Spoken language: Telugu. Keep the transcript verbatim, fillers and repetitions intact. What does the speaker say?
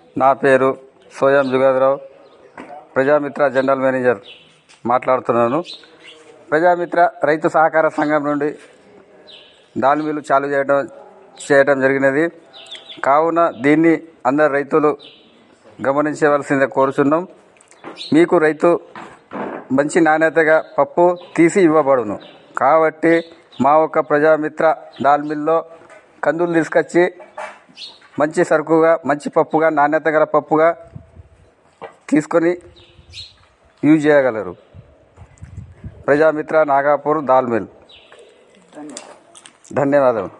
నా పేరు సోయం జుగాదిరావు, ప్రజామిత్ర జనరల్ మేనేజర్ మాట్లాడుతున్నాను. ప్రజామిత్ర రైతు సహకార సంఘం నుండి దాల్ మిల్లు చాలు చేయడం చేయడం జరిగినది. కావున దీన్ని అందరు రైతులు గమనించవలసిందే కోరుచున్నాం. మీకు రైతు మంచి నాణ్యతగా పప్పు తీసి ఇవ్వబడును. కాబట్టి మా ఒక్క ప్రజామిత్ర దాల్ మిల్లో కందులు తీసుకొచ్చి మంచి సరుకుగా, మంచి పప్పుగా, నాణ్యత గల పప్పుగా తీసుకొని యూజ్ చేయగలరు. ప్రజామిత్ర నాగాపూర్ దాల్ మిల్. ధన్యవాదాలు.